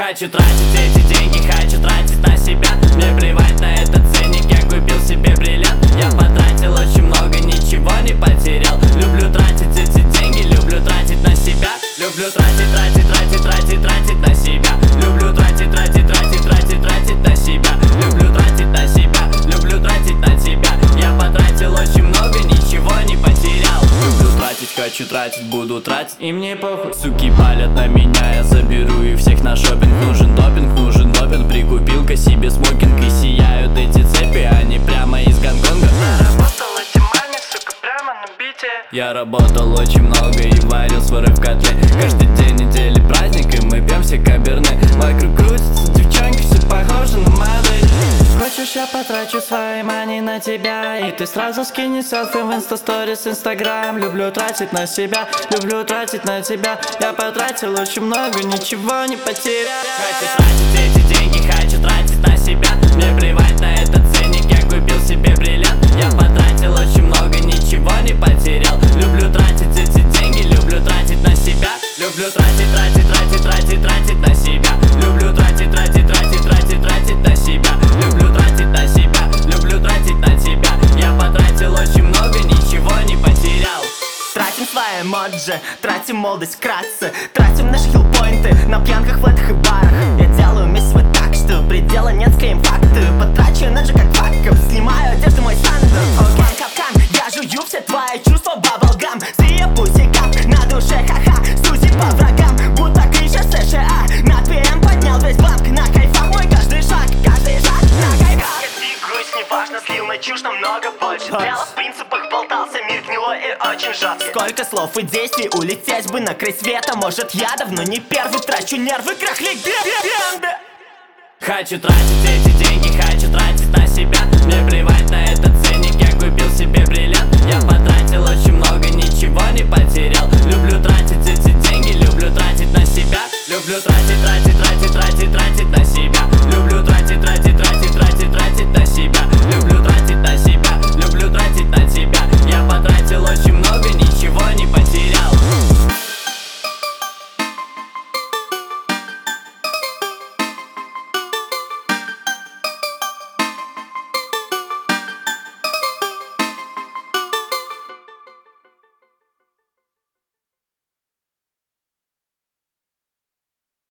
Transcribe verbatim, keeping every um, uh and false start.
Хочу тратить эти деньги, хочу тратить на себя. Мне плевать на этот ценник, я купил себе бриллиант. Я потратил очень много, ничего не потерял. Люблю тратить эти деньги, люблю тратить на себя. Люблю тратить, тратить, тратить, тратить, тратить на себя. Люблю тратить, тратить, тратить, тратить, тратить на себя. Люблю тратить на себя, люблю тратить на тебя. Я потратил очень много, ничего не потерял. Люблю тратить, хочу тратить, буду тратить, и мне похуй. Суки палят на меня, я заберу их всех на шопинг. Нужен допинг, нужен допинг, прикупил-ка себе смокинг. И сияют эти цепи, они прямо из Гонконга. Заработал эти мани, сука, прямо на бите. Я работал очень много и варил свары в котле. Каждый день недели праздник, и мы пьем все каберне. Вокруг крутятся девчонки, все похожи на модель. Хочешь, я потрачу свои мани на тебя, и ты сразу скини селфи в инста-сторис, инстаграм. Люблю тратить на себя, люблю тратить на тебя. Я потратил очень много, ничего не потерял. Хочу тратить эти деньги, хочу тратить на себя. Мне плевать на этот ценник, я купил себе бриллиант. Я потратил очень много, ничего не потерял. Люблю тратить эти деньги, люблю тратить на себя. Люблю тратить, тратить, тратить, тратить, тратить на себя. Люблю тратить, тратить, тратить, тратить, тратить на себя. Люблю тратить на себя, люблю тратить на тебя. Я потратил очень много, ничего не потерял. Тратим свои эмоджи, тратим молодость вкратце. Тратим наши хилпоинты на пьянках, флетах и барах. Я делаю месть вот так, что предела нет, склеим факты. Потрачу энерджи как факов, снимаю одежду мой сандер. Окей, капкан, я жую все твои чувства, баблгам. Сия пусикам, на душе ха-ха, сузи по врагам. Будто крыша США, над ПМ поднял весь банк. На кайфах мой каждый шаг, каждый шаг на кайфах. Если грусть, неважно, слил на чушь намного больше. Дело в принципах, болтался, мир гнилой и очень жесткий. Сколько слов и действий, улететь бы на край света. Может, я давно не первый, трачу нервы, крах легенды. Хочу тратить эти деньги, хочу тратить на себя. Мне плевать на этот ценник, я купил себе бриллиант. Я потратил очень много, ничего не потерял. Люблю тратить эти деньги, люблю тратить на себя. Люблю тратить, тратить, тратить, тратить, тратить